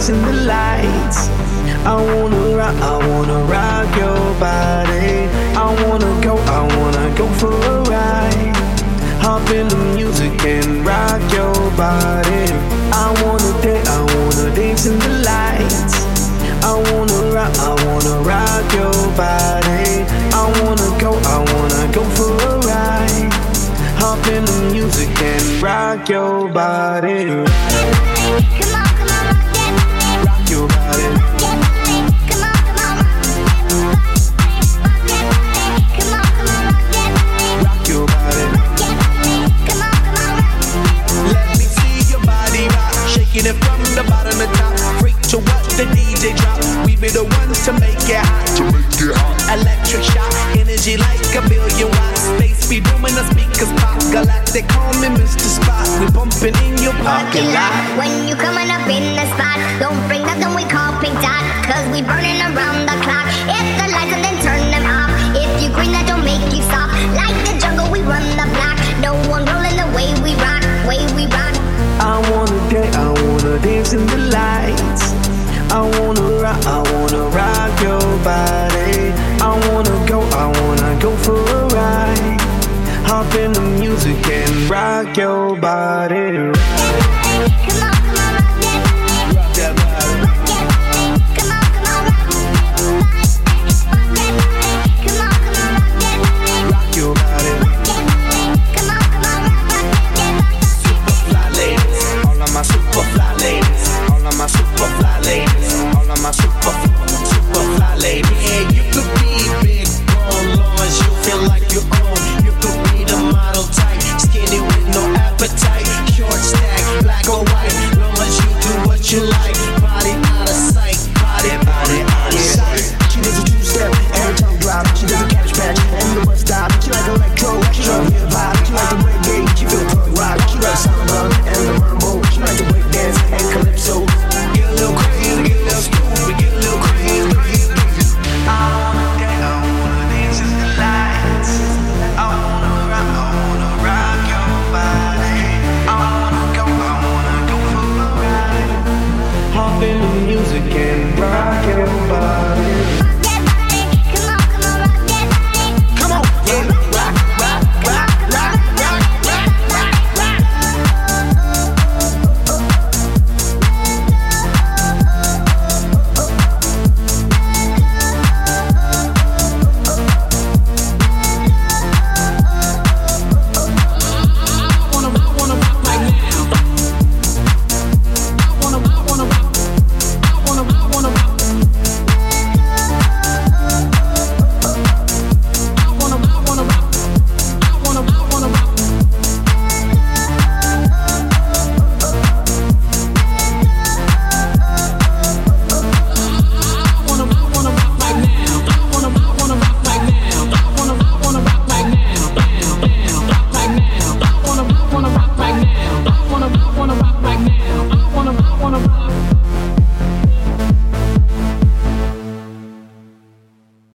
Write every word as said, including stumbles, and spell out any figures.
dance in the lights. I wanna rock, I wanna rock your body. I wanna go, I wanna go for a ride. Hop in the music and rock your body. I wanna dance, I wanna dance in the lights. I wanna rock, I wanna rock your body. I wanna go, I wanna go for a ride. Hop in the music and rock your body. Come on, come on, rock that body. Rock your body. Come on, come on, rock that body. Come on, come on, rock that body. Rock your body. Come on, come on, rock that body. Let me see your body rock, shaking it from the bottom to top. Freak to what the D J drop. We be the ones to make it hot. To make it hot. Electric shock, energy like a billion watts. Space be booming, the speakers pop. Galactic, call me Mister Spot. We bumping in your parking lot. When you coming up in the spot, don't bring nothing we call pink dot, cause we burning around the clock. Hit the lights and then turn them off. If you green, that don't make you stop. Like the jungle, we run the block. No one rolling the way we rock, way we rock. I wanna dance, I wanna dance in the lights. I wanna rock, I wanna rock your body. I wanna go, I wanna go for a ride. Hop in the music and rock your body. Come on.